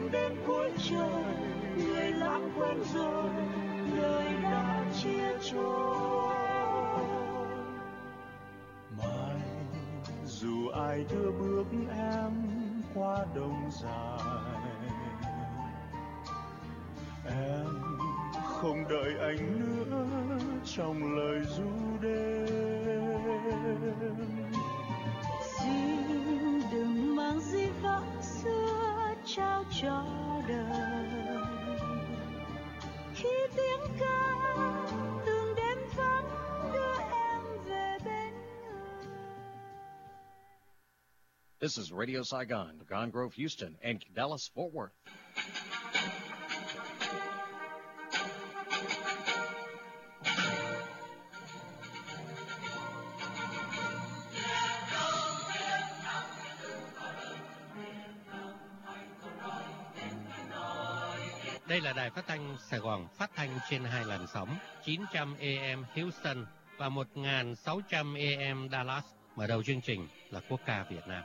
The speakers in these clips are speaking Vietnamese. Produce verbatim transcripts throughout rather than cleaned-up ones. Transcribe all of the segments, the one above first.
đường đến cuối trời, người lãng quên rồi đời đã chia trôi. Mai dù ai đưa bước em qua đông dài, em không đợi anh nữa trong lời ru đêm. Xin đừng mang di vãng xưa trao cho đời, khi tiếng ca từng đêm vắng đưa em về bên người. This is Radio Saigon, Gone Grove, Houston, and Dallas, Fort Worth. Đây là đài phát thanh Sài Gòn, phát thanh trên hai làn sóng chín trăm A M Houston và một nghìn sáu trăm A M Dallas. Mở đầu chương trình là quốc ca Việt Nam.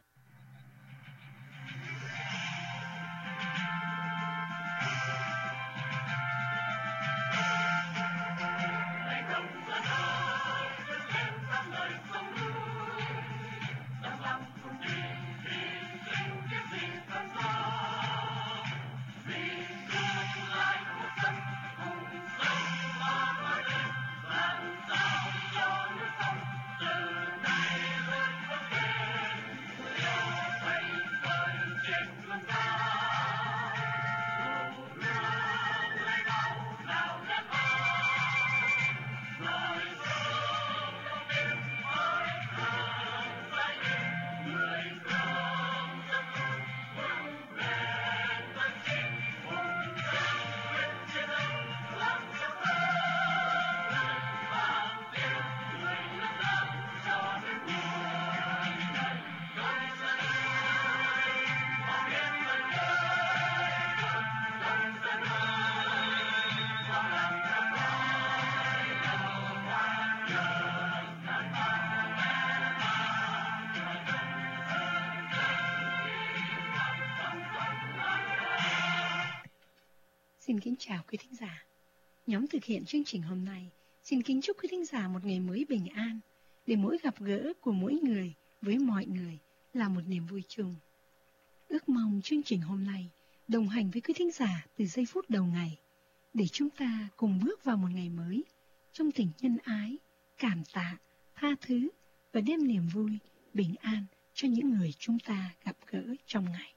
Xin kính chào quý thính giả. Nhóm thực hiện chương trình hôm nay xin kính chúc quý thính giả một ngày mới bình an, để mỗi gặp gỡ của mỗi người với mọi người là một niềm vui chung. Ước mong chương trình hôm nay đồng hành với quý thính giả từ giây phút đầu ngày, để chúng ta cùng bước vào một ngày mới trong tình nhân ái, cảm tạ, tha thứ và đem niềm vui, bình an cho những người chúng ta gặp gỡ trong ngày.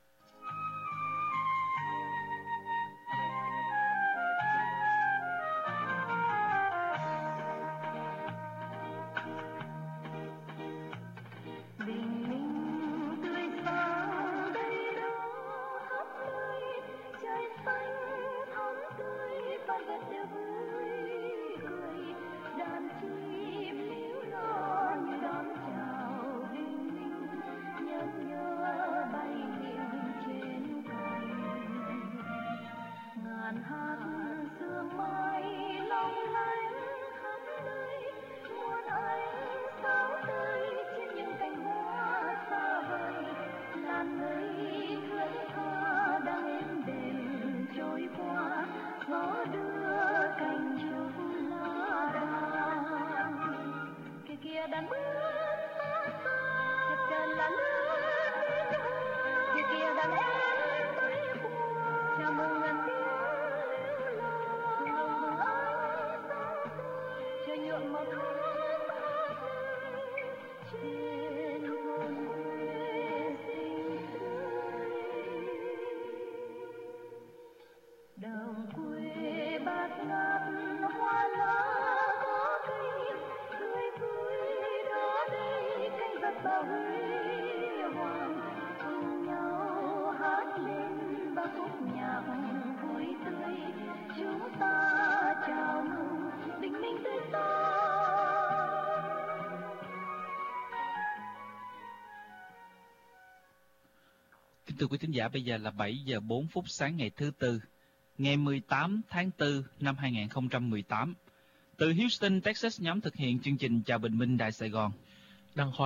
Thưa quý thính giả, bây giờ là bảy giờ bốn phút sáng ngày thứ Tư, ngày mười tám tháng tư năm hai nghìn không trăm mười tám. Từ Houston, Texas, nhóm thực hiện chương trình Chào Bình Minh Đài Sài Gòn. Đăng Khoa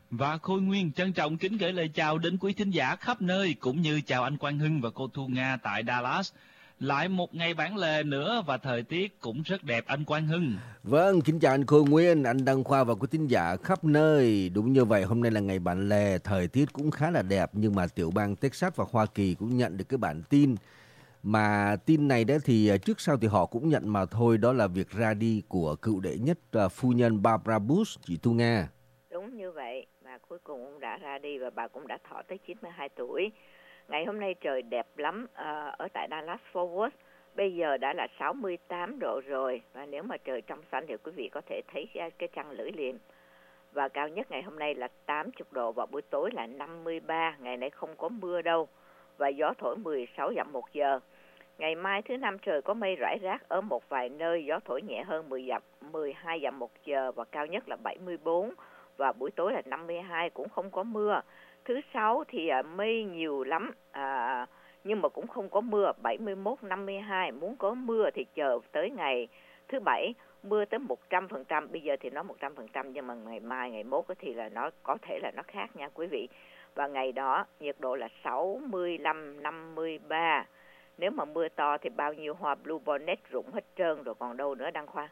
Và Khôi Nguyên trân trọng kính gửi lời chào đến quý thính giả khắp nơi, cũng như chào anh Quang Hưng và cô Thu Nga tại Dallas. Lại một ngày bản lề nữa và thời tiết cũng rất đẹp anh Quang Hưng. Vâng, kính chào anh Khôi Nguyên, anh Đăng Khoa và quý thính giả khắp nơi. Đúng như vậy, hôm nay là ngày bản lề, thời tiết cũng khá là đẹp, nhưng mà tiểu bang Texas và Hoa Kỳ cũng nhận được cái bản tin. Mà tin này đấy thì trước sau thì họ cũng nhận mà thôi, đó là việc ra đi của cựu đệ nhất uh, phu nhân Barbara Bush, chị Thu Nga. Đúng như vậy, bà cuối cùng cũng đã ra đi và bà cũng đã thọ tới chín mươi hai tuổi. Ngày hôm nay trời đẹp lắm uh, ở tại Dallas Fort Worth. Bây giờ đã là sáu mươi tám độ rồi, và nếu mà trời trong xanh thì quý vị có thể thấy cái, cái trăng lưỡi liềm. Và cao nhất ngày hôm nay là tám mươi độ, và buổi tối là năm mươi ba. Ngày nay không có mưa đâu, và gió thổi mười sáu dặm một giờ. Ngày mai thứ năm trời có mây rải rác ở một vài nơi, gió thổi nhẹ hơn mười dặm, mười hai dặm một giờ, và cao nhất là bảy mươi bốn, và buổi tối là năm mươi hai, cũng không có mưa. Thứ sáu thì à, mây nhiều lắm, à, nhưng mà cũng không có mưa, bảy mươi mốt, năm mươi hai. Muốn có mưa thì chờ tới ngày thứ bảy, mưa tới một trăm phần trăm. Bây giờ thì nó một trăm phần trăm, nhưng mà ngày mai, ngày mốt thì là nó có thể là nó khác nha quý vị. Và ngày đó nhiệt độ là sáu mươi lăm, năm mươi ba. Nếu mà mưa to thì bao nhiêu hoa blue bonnet rụng hết trơn rồi, còn đâu nữa Đăng Khoa.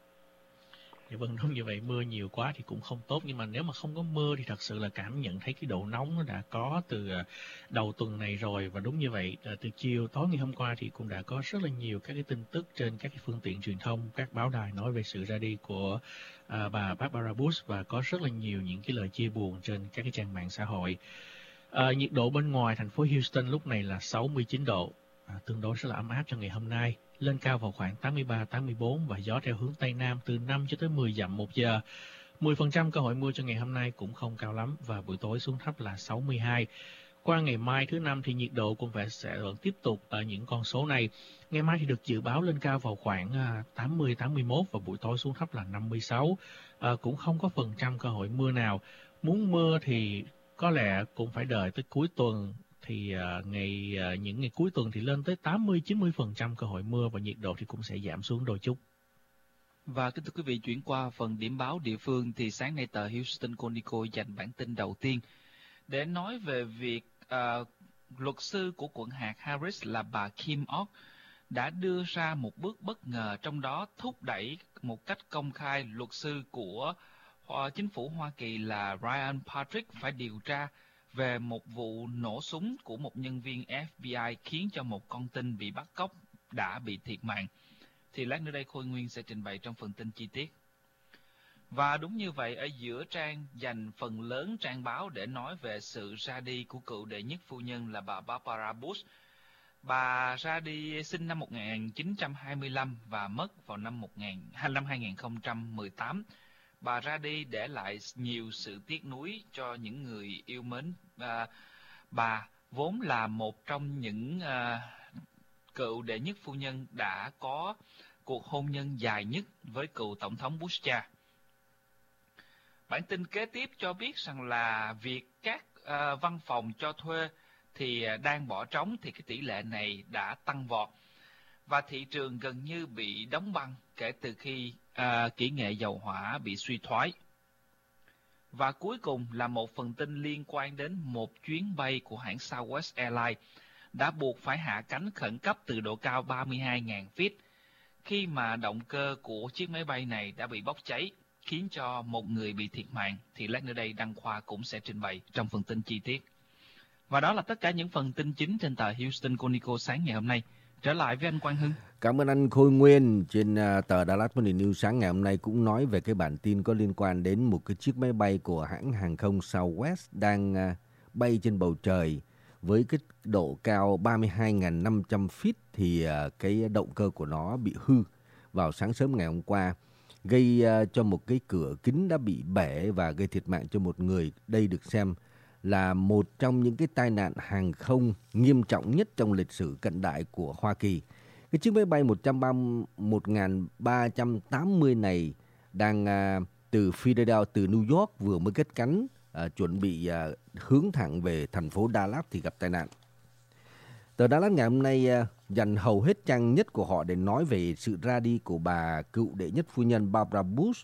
Dạ vâng, đúng như vậy, mưa nhiều quá thì cũng không tốt, nhưng mà nếu mà không có mưa thì thật sự là cảm nhận thấy cái độ nóng nó đã có từ đầu tuần này rồi. Và đúng như vậy, từ chiều tối ngày hôm qua thì cũng đã có rất là nhiều các cái tin tức trên các cái phương tiện truyền thông, các báo đài nói về sự ra đi của à, bà Barbara Bush, và có rất là nhiều những cái lời chia buồn trên các cái trang mạng xã hội. À, nhiệt độ bên ngoài thành phố Houston lúc này là sáu mươi chín độ, à, tương đối rất là ấm áp cho ngày hôm nay. Lên cao vào khoảng tám mươi ba, tám mươi bốn, và gió theo hướng Tây Nam từ năm cho tới mười dặm một giờ. mười phần trăm cơ hội mưa cho ngày hôm nay cũng không cao lắm, và buổi tối xuống thấp là sáu mươi hai. Qua ngày mai thứ năm thì nhiệt độ cũng phải sẽ vẫn tiếp tục ở những con số này. Ngày mai thì được dự báo lên cao vào khoảng tám mươi, tám mươi mốt, và buổi tối xuống thấp là năm mươi sáu. À, cũng không có phần trăm cơ hội mưa nào. Muốn mưa thì có lẽ cũng phải đợi tới cuối tuần. Thì uh, ngày uh, những ngày cuối tuần thì lên tới tám mươi, chín mươi phần trăm cơ hội mưa, và nhiệt độ thì cũng sẽ giảm xuống đôi chút. Và kính thưa quý vị, chuyển qua phần điểm báo địa phương thì sáng nay tờ Houston Chronicle dành bản tin đầu tiên để nói về việc uh, luật sư của quận hạt Harris là bà Kim Ott đã đưa ra một bước bất ngờ, trong đó thúc đẩy một cách công khai luật sư của uh, chính phủ Hoa Kỳ là Ryan Patrick phải điều tra về một vụ nổ súng của một nhân viên F B I khiến cho một con tin bị bắt cóc đã bị thiệt mạng. Thì lát nữa đây Khôi Nguyên sẽ trình bày trong phần tin chi tiết. Và đúng như vậy, ở giữa trang dành phần lớn trang báo để nói về sự ra đi của cựu đệ nhất phu nhân là bà Barbara Bush. Bà ra đi sinh năm một nghìn chín trăm hai mươi lăm và mất vào năm, một nghìn, năm hai nghìn không trăm mười tám. Bà ra đi để lại nhiều sự tiếc nuối cho những người yêu mến à, bà, vốn là một trong những à, cựu đệ nhất phu nhân đã có cuộc hôn nhân dài nhất với cựu tổng thống Bush cha. Bản tin kế tiếp cho biết rằng là việc các à, văn phòng cho thuê thì đang bỏ trống, thì cái tỷ lệ này đã tăng vọt, và thị trường gần như bị đóng băng kể từ khi à, kỹ nghệ dầu hỏa bị suy thoái. Và cuối cùng là một phần tin liên quan đến một chuyến bay của hãng Southwest Airlines đã buộc phải hạ cánh khẩn cấp từ độ cao ba mươi hai nghìn feet khi mà động cơ của chiếc máy bay này đã bị bốc cháy, khiến cho một người bị thiệt mạng. Thì lát nữa đây Đăng Khoa cũng sẽ trình bày trong phần tin chi tiết. Và đó là tất cả những phần tin chính trên tờ Houston Chronicle sáng ngày hôm nay. Trở lại với anh Quang Hưng. Cảm ơn anh Khôi Nguyên. Trên uh, tờ Dallas Morning News sáng ngày hôm nay cũng nói về cái bản tin có liên quan đến một cái chiếc máy bay của hãng hàng không Southwest đang uh, bay trên bầu trời với cái độ cao ba mươi hai nghìn năm trăm feet, thì uh, cái động cơ của nó bị hư vào sáng sớm ngày hôm qua, gây uh, cho một cái cửa kính đã bị bể và gây thiệt mạng cho một người. Đây được xem là một trong những cái tai nạn hàng không nghiêm trọng nhất trong lịch sử cận đại của Hoa Kỳ. Cái chiếc máy bay một nghìn ba trăm tám mươi này đang uh, từ Philadelphia, từ New York vừa mới cất cánh, uh, chuẩn bị uh, hướng thẳng về thành phố Dallas thì gặp tai nạn. Tờ Dallas ngày hôm nay uh, dành hầu hết trang nhất của họ để nói về sự ra đi của bà cựu đệ nhất phu nhân Barbara Bush.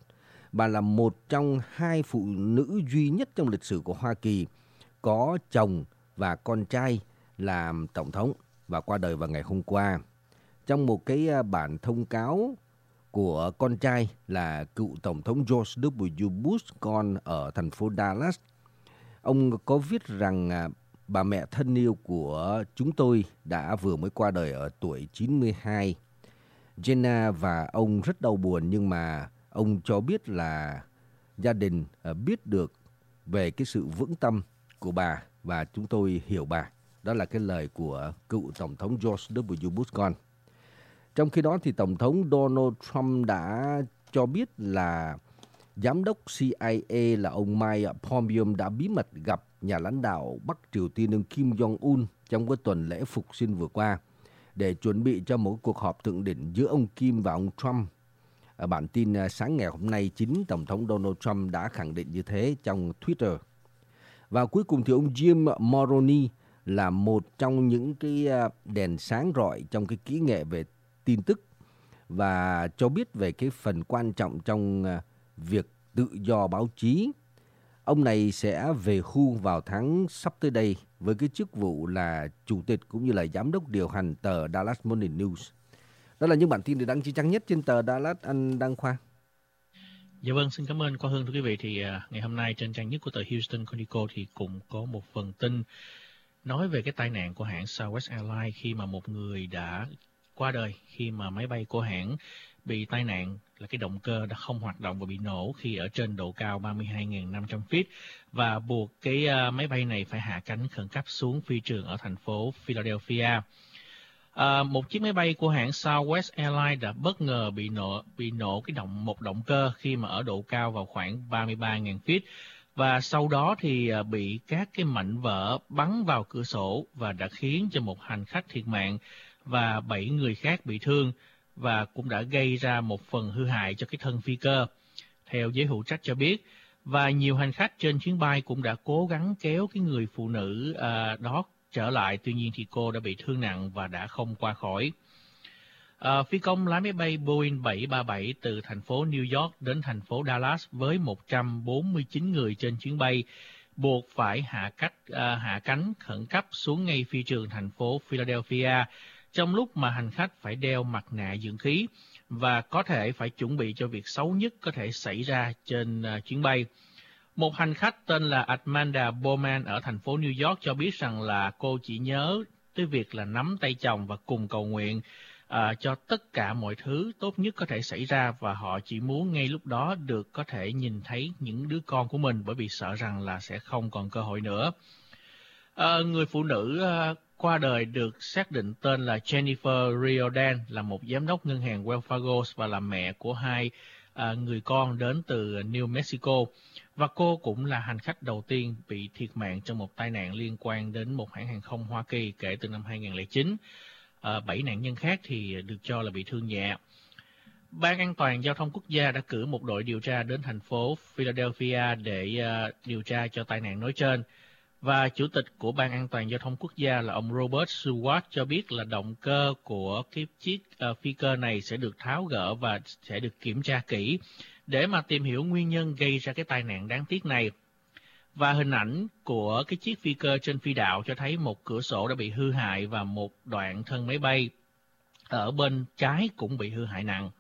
Bà là một trong hai phụ nữ duy nhất trong lịch sử của Hoa Kỳ có chồng và con trai làm tổng thống và qua đời vào ngày hôm qua. Trong một cái bản thông cáo của con trai là cựu tổng thống George W. Bush con ở thành phố Dallas, ông có viết rằng bà mẹ thân yêu của chúng tôi đã vừa mới qua đời ở tuổi chín mươi hai. Jenna và ông rất đau buồn, nhưng mà ông cho biết là gia đình biết được về cái sự vững tâm của bà và chúng tôi hiểu bà. Đó là cái lời của cựu tổng thống George W. Bush con. Trong khi đó thì Tổng thống Donald Trump đã cho biết là giám đốc C I A là ông Mike Pompeo đã bí mật gặp nhà lãnh đạo Bắc Triều Tiên ông Kim Jong-un trong cái tuần lễ phục sinh vừa qua để chuẩn bị cho một cuộc họp thượng đỉnh giữa ông Kim và ông Trump. Ở bản tin sáng ngày hôm nay, chính Tổng thống Donald Trump đã khẳng định như thế trong Twitter. Và cuối cùng thì ông Jim Mulroney là một trong những cái đèn sáng rọi trong cái kỹ nghệ về tin tức và cho biết về cái phần quan trọng trong việc tự do báo chí. Ông này sẽ về hưu vào tháng sắp tới đây với cái chức vụ là chủ tịch cũng như là giám đốc điều hành tờ Dallas Morning News. Đó là những bản tin được đăng chi trang nhất trên tờ Dallas, anh Đăng Khoa. Dạ vâng, xin cảm ơn Quang Hưng. Thưa quý vị, thì uh, ngày hôm nay trên trang nhất của tờ Houston Chronicle thì cũng có một phần tin nói về cái tai nạn của hãng Southwest Airlines khi mà một người đã qua đời khi mà máy bay của hãng bị tai nạn là cái động cơ đã không hoạt động và bị nổ khi ở trên độ cao ba mươi hai nghìn năm trăm feet và buộc cái uh, máy bay này phải hạ cánh khẩn cấp xuống phi trường ở thành phố Philadelphia. Uh, một chiếc máy bay của hãng Southwest Airlines đã bất ngờ bị nổ bị nổ cái động một động cơ khi mà ở độ cao vào khoảng ba mươi ba nghìn feet và sau đó thì uh, bị các cái mảnh vỡ bắn vào cửa sổ và đã khiến cho một hành khách thiệt mạng và bảy người khác bị thương và cũng đã gây ra một phần hư hại cho cái thân phi cơ, theo giới hữu trách cho biết. Và nhiều hành khách trên chuyến bay cũng đã cố gắng kéo cái người phụ nữ uh, đó trở lại, tuy nhiên thì cô đã bị thương nặng và đã không qua khỏi. Uh, phi công lái máy bay Boeing bảy ba bảy từ thành phố New York đến thành phố Dallas với một trăm bốn mươi chín người trên chuyến bay buộc phải hạ, cách, uh, hạ cánh khẩn cấp xuống ngay phi trường thành phố Philadelphia, trong lúc mà hành khách phải đeo mặt nạ dưỡng khí và có thể phải chuẩn bị cho việc xấu nhất có thể xảy ra trên uh, chuyến bay. Một hành khách tên là Amanda Bowman ở thành phố New York cho biết rằng là cô chỉ nhớ tới việc là nắm tay chồng và cùng cầu nguyện uh, cho tất cả mọi thứ tốt nhất có thể xảy ra, và họ chỉ muốn ngay lúc đó được có thể nhìn thấy những đứa con của mình bởi vì sợ rằng là sẽ không còn cơ hội nữa. Uh, người phụ nữ uh, qua đời được xác định tên là Jennifer Riordan, là một giám đốc ngân hàng Wells Fargo và là mẹ của hai uh, người con đến từ New Mexico. Và cô cũng là hành khách đầu tiên bị thiệt mạng trong một tai nạn liên quan đến một hãng hàng không Hoa Kỳ kể từ năm hai nghìn không trăm lẻ chín. Uh, bảy nạn nhân khác thì được cho là bị thương nhẹ. Ban An toàn Giao thông Quốc gia đã cử một đội điều tra đến thành phố Philadelphia để uh, điều tra cho tai nạn nói trên. Và Chủ tịch của Ban An toàn Giao thông Quốc gia là ông Robert Stewart cho biết là động cơ của cái chiếc uh, phi cơ này sẽ được tháo gỡ và sẽ được kiểm tra kỹ để mà tìm hiểu nguyên nhân gây ra cái tai nạn đáng tiếc này. Và hình ảnh của cái chiếc phi cơ trên phi đạo cho thấy một cửa sổ đã bị hư hại và một đoạn thân máy bay ở bên trái cũng bị hư hại nặng.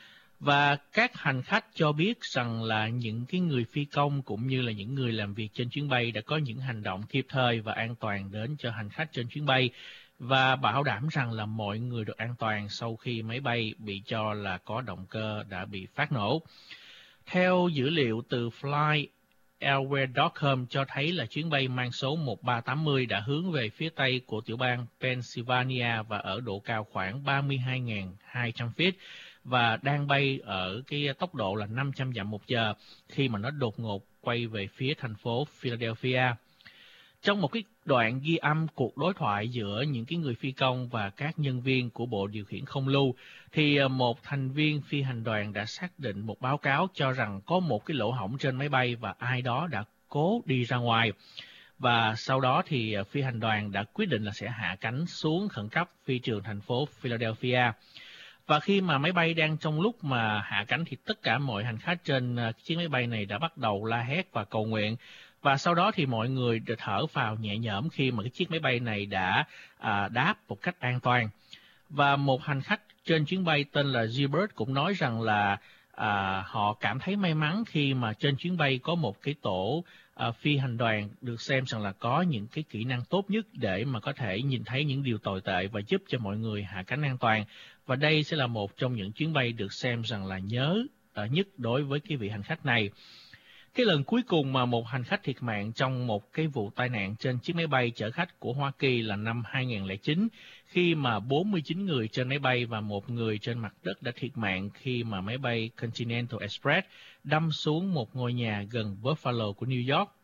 Và các hành khách cho biết rằng là những cái người phi công cũng như là những người làm việc trên chuyến bay đã có những hành động kịp thời và an toàn đến cho hành khách trên chuyến bay và bảo đảm rằng là mọi người được an toàn sau khi máy bay bị cho là có động cơ đã bị phát nổ. Theo dữ liệu từ fly airware chấm com cho thấy là chuyến bay mang số một ba tám mươi đã hướng về phía tây của tiểu bang Pennsylvania và ở độ cao khoảng ba mươi hai nghìn hai trăm feet và đang bay ở cái tốc độ là năm trăm dặm một giờ khi mà nó đột ngột quay về phía thành phố Philadelphia. Trong một cái đoạn ghi âm cuộc đối thoại giữa những cái người phi công và các nhân viên của bộ điều khiển không lưu, thì một thành viên phi hành đoàn đã xác định một báo cáo cho rằng có một cái lỗ hổng trên máy bay và ai đó đã cố đi ra ngoài. Và sau đó thì phi hành đoàn đã quyết định là sẽ hạ cánh xuống khẩn cấp phi trường thành phố Philadelphia. Và khi mà máy bay đang trong lúc mà hạ cánh thì tất cả mọi hành khách trên uh, chiếc máy bay này đã bắt đầu la hét và cầu nguyện. Và sau đó thì mọi người thở phào nhẹ nhõm khi mà cái chiếc máy bay này đã uh, đáp một cách an toàn. Và một hành khách trên chuyến bay tên là Gilbert cũng nói rằng là à, họ cảm thấy may mắn khi mà trên chuyến bay có một cái tổ à, phi hành đoàn được xem rằng là có những cái kỹ năng tốt nhất để mà có thể nhìn thấy những điều tồi tệ và giúp cho mọi người hạ cánh an toàn. Và đây sẽ là một trong những chuyến bay được xem rằng là nhớ à, nhất đối với cái vị hành khách này. Cái lần cuối cùng mà một hành khách thiệt mạng trong một cái vụ tai nạn trên chiếc máy bay chở khách của Hoa Kỳ là năm hai không không chín, khi mà bốn mươi chín người trên máy bay và một người trên mặt đất đã thiệt mạng khi mà máy bay Continental Express đâm xuống một ngôi nhà gần Buffalo của New York.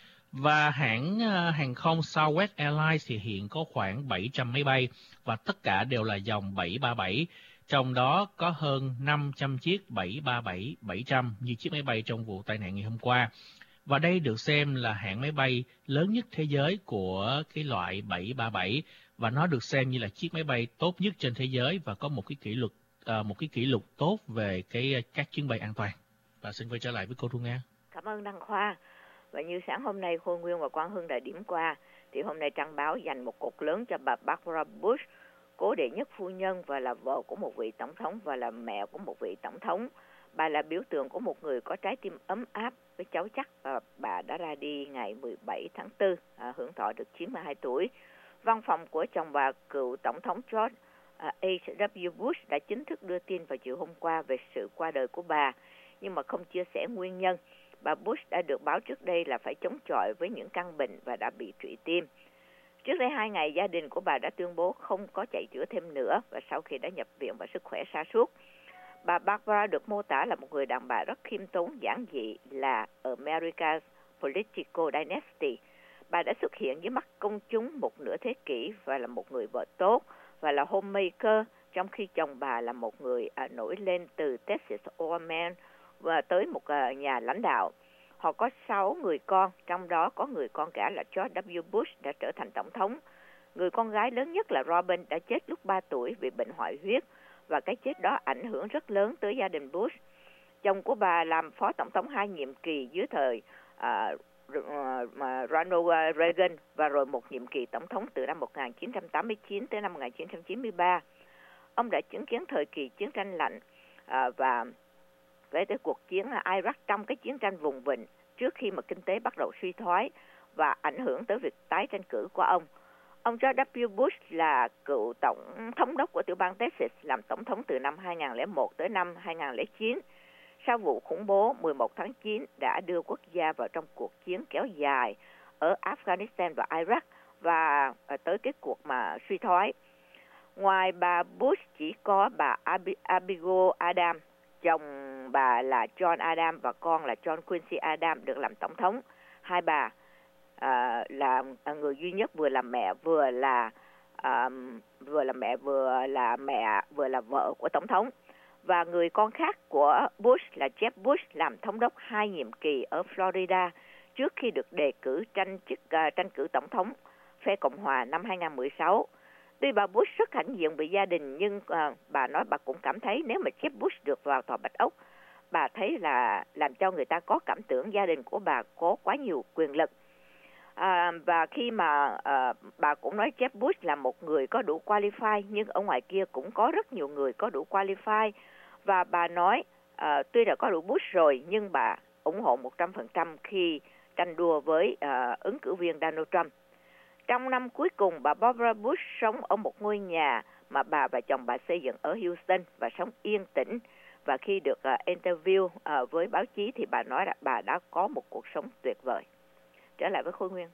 Và hãng uh, hàng không Southwest Airlines thì hiện có khoảng bảy trăm máy bay và tất cả đều là dòng bảy ba bảy. Trong đó có hơn năm trăm chiếc bảy ba bảy bảy trăm như chiếc máy bay trong vụ tai nạn ngày hôm qua. Và đây được xem là hãng máy bay lớn nhất thế giới của cái loại bảy ba bảy và nó được xem như là chiếc máy bay tốt nhất trên thế giới và có một cái kỷ lục uh, một cái kỷ lục tốt về cái các chuyến bay an toàn. Và xin quay trở lại với cô Thu Nga. Cảm ơn Đăng Khoa. Và như sáng hôm nay Khôi Nguyên và Quang Hưng đã điểm qua, thì hôm nay trang báo dành một cột lớn cho bà Barbara Bush, cố đệ nhất phu nhân và là vợ của một vị tổng thống và là mẹ của một vị tổng thống. Bà là biểu tượng của một người có trái tim ấm áp với cháu chắc, và bà đã ra đi ngày mười bảy tháng tư, à, hưởng thọ được chín mươi hai tuổi. Văn phòng của chồng bà, cựu tổng thống George à, H W Bush đã chính thức đưa tin vào chiều hôm qua về sự qua đời của bà, nhưng mà không chia sẻ nguyên nhân. Bà Bush đã được báo trước đây là phải chống chọi với những căn bệnh và đã bị trụy tim. Trước đây hai ngày, gia đình của bà đã tuyên bố không có chạy chữa thêm nữa, và sau khi đã nhập viện và sức khỏe sa sút. Bà Barbara được mô tả là một người đàn bà rất khiêm tốn, giản dị, là America's Political Dynasty. Bà đã xuất hiện dưới mắt công chúng một nửa thế kỷ và là một người vợ tốt và là homemaker, trong khi chồng bà là một người à, nổi lên từ Texas Oilman và tới một à, nhà lãnh đạo. Họ có sáu người con, trong đó có người con cả là George W. Bush đã trở thành tổng thống. Người con gái lớn nhất là Robin đã chết lúc ba tuổi vì bệnh hoại huyết, và cái chết đó ảnh hưởng rất lớn tới gia đình Bush. Chồng của bà làm phó tổng thống hai nhiệm kỳ dưới thời uh, Ronald Reagan và rồi một nhiệm kỳ tổng thống từ năm một nghìn chín trăm tám mươi chín tới năm một nghìn chín trăm chín mươi ba. Ông đã chứng kiến thời kỳ chiến tranh lạnh uh, và về tới cuộc chiến Iraq trong cái chiến tranh vùng vịnh trước khi mà kinh tế bắt đầu suy thoái và ảnh hưởng tới việc tái tranh cử của ông. Ông George W. Bush là cựu tổng thống đốc của tiểu bang Texas, làm tổng thống từ năm hai nghìn không trăm lẻ một tới năm hai nghìn không trăm lẻ chín. Sau vụ khủng bố mười một tháng chín đã đưa quốc gia vào trong cuộc chiến kéo dài ở Afghanistan và Iraq và tới cái cuộc mà suy thoái. Ngoài bà Bush chỉ có bà Abigail Adams, chồng bà là John Adams và con là John Quincy Adams được làm tổng thống. Hai bà à, là người duy nhất vừa là mẹ vừa là à, vừa là mẹ vừa là mẹ vừa là vợ của tổng thống. Và người con khác của Bush là Jeb Bush làm thống đốc hai nhiệm kỳ ở Florida trước khi được đề cử tranh chức uh, tranh cử tổng thống phe Cộng hòa năm hai nghìn không trăm mười sáu. Tuy bà Bush rất hãnh diện với gia đình, nhưng uh, bà nói bà cũng cảm thấy nếu mà Jeb Bush được vào Tòa Bạch Ốc, bà thấy là làm cho người ta có cảm tưởng gia đình của bà có quá nhiều quyền lực. À, và khi mà à, bà cũng nói Jeb Bush là một người có đủ qualify, nhưng ở ngoài kia cũng có rất nhiều người có đủ qualify. Và bà nói à, tuy là có đủ Bush rồi, nhưng bà ủng hộ một trăm phần trăm khi tranh đua với à, ứng cử viên Donald Trump. Trong năm cuối cùng, bà Barbara Bush sống ở một ngôi nhà mà bà và chồng bà xây dựng ở Houston và sống yên tĩnh. Và khi được uh, interview uh, với báo chí thì bà nói là bà đã có một cuộc sống tuyệt vời. Trở lại với Khôi Nguyên.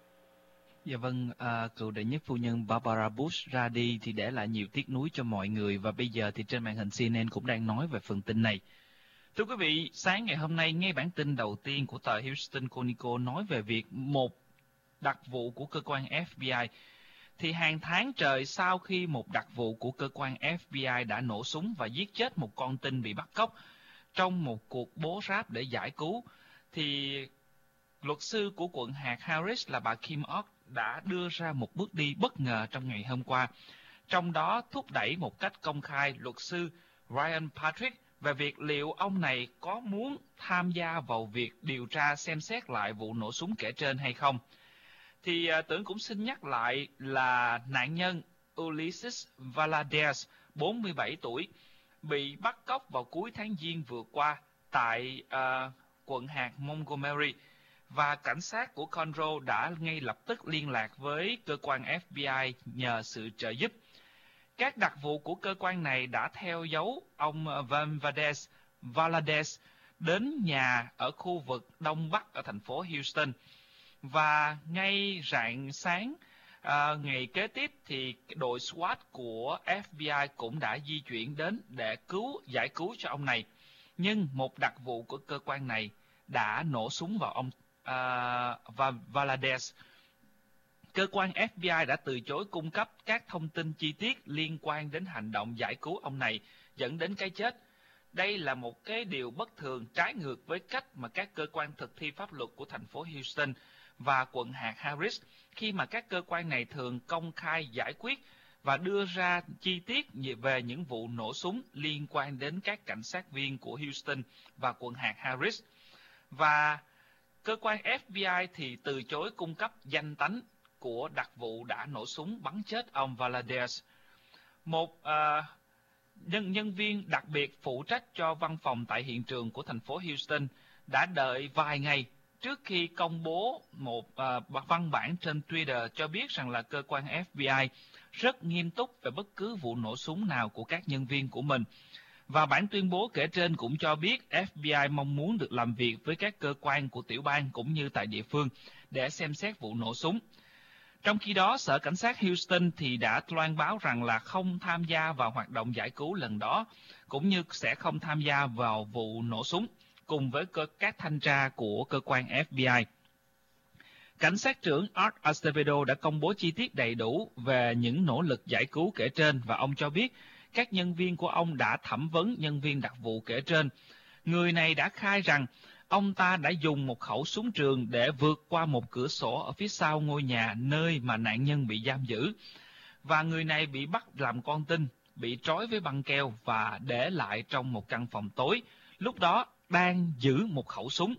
Dạ vâng, à, cựu đệ nhất phu nhân Barbara Bush ra đi thì để lại nhiều tiếc nuối cho mọi người, và bây giờ thì trên màn hình C N N cũng đang nói về phần tin này. Thưa quý vị, sáng ngày hôm nay ngay bản tin đầu tiên của tờ Houston Chronicle nói về việc một đặc vụ của cơ quan F B I, thì hàng tháng trời sau khi một đặc vụ của cơ quan F B I đã nổ súng và giết chết một con tin bị bắt cóc trong một cuộc bố ráp để giải cứu, thì luật sư của quận hạt Harris là bà Kim Ock đã đưa ra một bước đi bất ngờ trong ngày hôm qua. Trong đó thúc đẩy một cách công khai luật sư Ryan Patrick về việc liệu ông này có muốn tham gia vào việc điều tra xem xét lại vụ nổ súng kể trên hay không. Thì uh, tưởng cũng xin nhắc lại là nạn nhân Ulysses Valadez, bốn mươi bảy tuổi, bị bắt cóc vào cuối tháng Giêng vừa qua tại uh, quận hạt Montgomery, và cảnh sát của Conroe đã ngay lập tức liên lạc với cơ quan F B I nhờ sự trợ giúp. Các đặc vụ của cơ quan này đã theo dấu ông Van Valadez, Valadez đến nhà ở khu vực Đông Bắc ở thành phố Houston. Và ngay rạng sáng à, ngày kế tiếp thì đội SWAT của F B I cũng đã di chuyển đến để cứu giải cứu cho ông này. Nhưng một đặc vụ của cơ quan này đã nổ súng vào ông uh, Valadez. Cơ quan F B I đã từ chối cung cấp các thông tin chi tiết liên quan đến hành động giải cứu ông này dẫn đến cái chết. Đây là một cái điều bất thường trái ngược với cách mà các cơ quan thực thi pháp luật của thành phố Houston và quận hạt Harris, khi mà các cơ quan này thường công khai giải quyết và đưa ra chi tiết về những vụ nổ súng liên quan đến các cảnh sát viên của Houston và quận hạt Harris. Và cơ quan F B I thì từ chối cung cấp danh tánh của đặc vụ đã nổ súng bắn chết ông Valadez. Một uh, nhân, nhân viên đặc biệt phụ trách cho văn phòng tại hiện trường của thành phố Houston đã đợi vài ngày trước khi công bố một uh, văn bản trên Twitter cho biết rằng là cơ quan F B I rất nghiêm túc về bất cứ vụ nổ súng nào của các nhân viên của mình. Và bản tuyên bố kể trên cũng cho biết F B I mong muốn được làm việc với các cơ quan của tiểu bang cũng như tại địa phương để xem xét vụ nổ súng. Trong khi đó, Sở Cảnh sát Houston thì đã loan báo rằng là không tham gia vào hoạt động giải cứu lần đó, cũng như sẽ không tham gia vào vụ nổ súng, cùng với cơ, các thanh tra của cơ quan F B I. Cảnh sát trưởng Art Acevedo đã công bố chi tiết đầy đủ về những nỗ lực giải cứu kể trên, và ông cho biết các nhân viên của ông đã thẩm vấn nhân viên đặc vụ kể trên. Người này đã khai rằng ông ta đã dùng một khẩu súng trường để vượt qua một cửa sổ ở phía sau ngôi nhà nơi mà nạn nhân bị giam giữ. Và người này bị bắt làm con tin, bị trói với băng keo và để lại trong một căn phòng tối, lúc đó đang giữ một khẩu súng.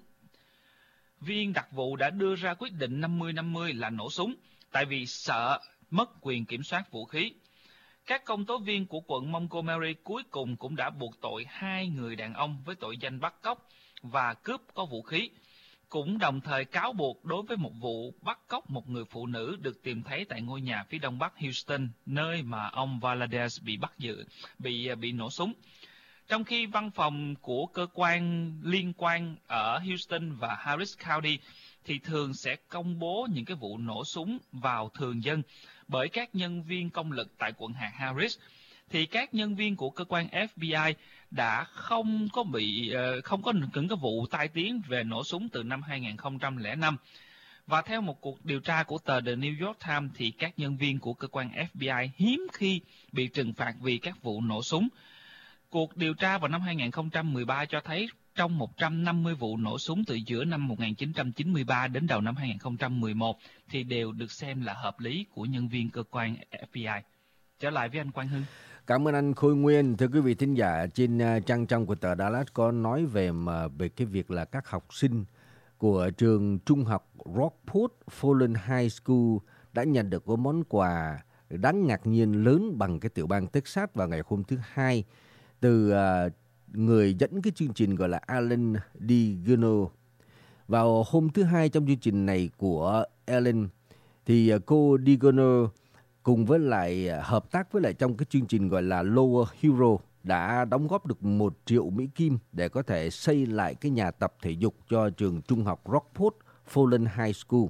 Viên đặc vụ đã đưa ra quyết định năm mươi năm mươi là nổ súng, tại vì sợ mất quyền kiểm soát vũ khí. Các công tố viên của quận Montgomery cuối cùng cũng đã buộc tội hai người đàn ông với tội danh bắt cóc và cướp có vũ khí, cũng đồng thời cáo buộc đối với một vụ bắt cóc một người phụ nữ được tìm thấy tại ngôi nhà phía đông bắc Houston, nơi mà ông Valadez bị bắt giữ, bị bị nổ súng. Trong khi văn phòng của cơ quan liên quan ở Houston và Harris County thì thường sẽ công bố những cái vụ nổ súng vào thường dân bởi các nhân viên công lực tại quận hạt Harris, thì các nhân viên của cơ quan F B I đã không có bị không có những cái vụ tai tiếng về nổ súng từ năm hai nghìn không trăm lẻ năm. Và theo một cuộc điều tra của tờ The New York Times thì các nhân viên của cơ quan F B I hiếm khi bị trừng phạt vì các vụ nổ súng. Cuộc điều tra vào năm hai nghìn không trăm mười ba cho thấy trong một trăm năm mươi vụ nổ súng từ giữa năm một nghìn chín trăm chín mươi ba đến đầu năm hai nghìn không trăm mười một thì đều được xem là hợp lý của nhân viên cơ quan F B I. Trở lại với anh Quang Hưng. Cảm ơn anh Khôi Nguyên. Thưa quý vị thính giả, trên trang trong của tờ Dallas có nói về mà về cái việc là các học sinh của trường trung học Rockport Fallen High School đã nhận được một món quà đáng ngạc nhiên lớn bằng cái tiểu bang Texas vào ngày hôm thứ Hai từ uh, người dẫn cái chương trình gọi là Alan DiGuno. Vào hôm thứ Hai trong chương trình này của Alan thì uh, cô DiGuno cùng với lại uh, hợp tác với lại trong cái chương trình gọi là Lower Hero đã đóng góp được một triệu Mỹ Kim để có thể xây lại cái nhà tập thể dục cho trường trung học Rockport Fallen High School.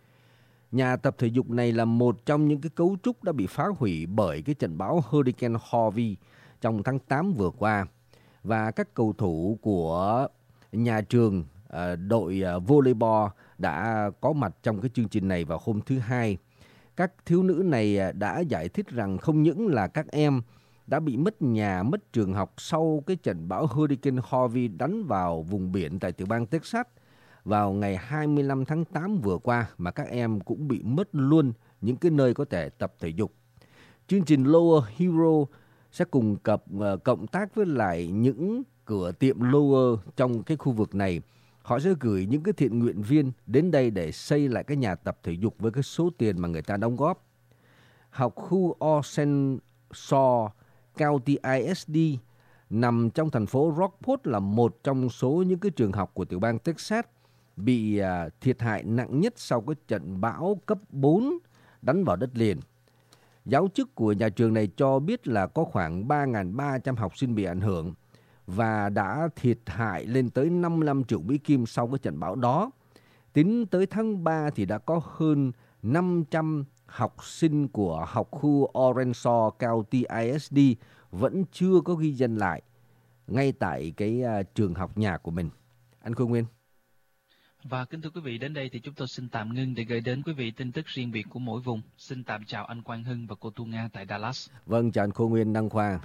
Nhà tập thể dục này là một trong những cái cấu trúc đã bị phá hủy bởi cái trận bão Hurricane Harvey trong tháng tám vừa qua. Và các cầu thủ của nhà trường, đội volleyball đã có mặt trong cái chương trình này vào hôm thứ Hai. Các thiếu nữ này đã giải thích rằng không những là các em đã bị mất nhà, mất trường học sau cái trận bão Hurricane Harvey đánh vào vùng biển tại tiểu bang Texas vào ngày hai mươi lăm tháng tám vừa qua, mà các em cũng bị mất luôn những cái nơi có thể tập thể dục. Chương trình Lower Hero sẽ cùng cập uh, cộng tác với lại những cửa tiệm Lower trong cái khu vực này. Họ sẽ gửi những cái thiện nguyện viên đến đây để xây lại cái nhà tập thể dục với cái số tiền mà người ta đóng góp. Học khu Arkansas County I S D nằm trong thành phố Rockport là một trong số những cái trường học của tiểu bang Texas bị uh, thiệt hại nặng nhất sau cái trận bão cấp bốn đánh vào đất liền. Giáo chức của nhà trường này cho biết là có khoảng ba nghìn ba trăm học sinh bị ảnh hưởng và đã thiệt hại lên tới năm mươi lăm triệu Mỹ Kim sau cái trận bão đó. Tính tới tháng ba thì đã có hơn năm trăm học sinh của học khu Arkansas County I S D vẫn chưa có ghi danh lại ngay tại cái uh, trường học nhà của mình. Anh Khôi Nguyên. Và kính thưa quý vị, đến đây thì chúng tôi xin tạm ngưng để gửi đến quý vị tin tức riêng biệt của mỗi vùng. Xin tạm chào anh Quang Hưng và cô Tu Nga tại Dallas. Vâng, chào anh Khôi Nguyên, Đăng Khoa.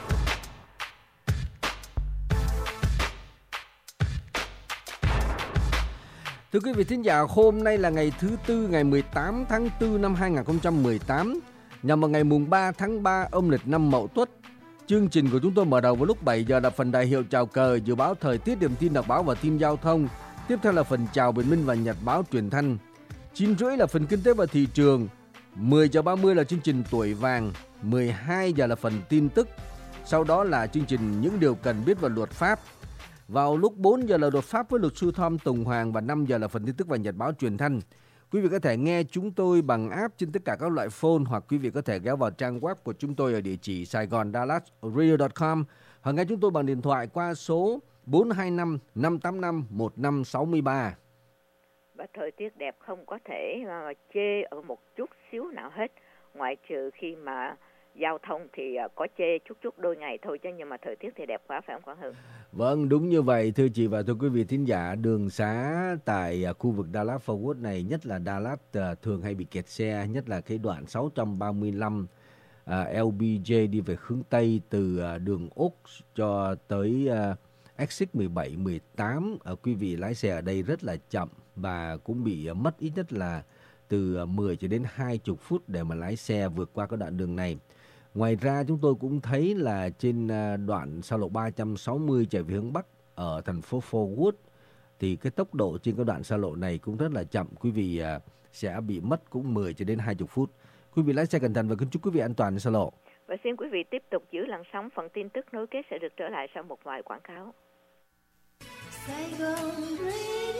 Thưa quý vị thính giả, hôm nay là ngày thứ Tư, ngày mười tám tháng tư năm hai nghìn không trăm mười tám, nhằm vào ngày mùng ba tháng ba âm lịch năm Mậu Tuất. Chương trình của chúng tôi mở đầu vào lúc bảy giờ là phần đại hiệu chào cờ, dự báo thời tiết, điểm tin đọc báo và tin giao thông. Tiếp theo là phần chào bình minh và nhật báo truyền thanh. chín rưỡi là phần kinh tế và thị trường. mười giờ ba mươi là chương trình tuổi vàng. mười hai giờ là phần tin tức. Sau đó là chương trình những điều cần biết về luật pháp. Vào lúc bốn giờ là luật pháp với luật sư Tom Tùng Hoàng và năm giờ là phần tin tức và nhật báo truyền thanh. Quý vị có thể nghe chúng tôi bằng app trên tất cả các loại phone, hoặc quý vị có thể ghé vào trang web của chúng tôi ở địa chỉ saigon dallas radio chấm com, hoặc nghe chúng tôi bằng điện thoại qua số bốn hai năm năm tám năm một năm sáu ba. Và thời tiết đẹp không có thể mà chê ở một chút xíu nào hết, ngoại trừ khi mà giao thông thì có chê chút chút đôi ngày thôi, chứ nhưng mà thời tiết thì đẹp quá, phải không Quang Hưng? Vâng, đúng như vậy thưa chị và thưa quý vị thính giả. Đường xá tại khu vực Dallas Fort Worth này, nhất là Dallas, thường hay bị kẹt xe, nhất là cái đoạn sáu trăm ba mươi lăm uh, L B J đi về hướng Tây từ uh, đường Úc cho tới uh, Exit mười bảy, mười tám. Uh, quý vị lái xe ở đây rất là chậm và cũng bị uh, mất ít nhất là từ uh, mười cho đến hai mươi phút để mà lái xe vượt qua cái đoạn đường này. Ngoài ra chúng tôi cũng thấy là trên đoạn xa lộ ba trăm sáu mươi chạy về hướng Bắc ở thành phố Fort Worth thì cái tốc độ trên cái đoạn xa lộ này cũng rất là chậm. Quý vị sẽ bị mất cũng mười cho đến hai mươi phút. Quý vị lái xe cẩn thận và kính chúc quý vị an toàn trên xa lộ. Và xin quý vị tiếp tục giữ làn sóng, phần tin tức nối kết sẽ được trở lại sau một vài quảng cáo. Sài Gòn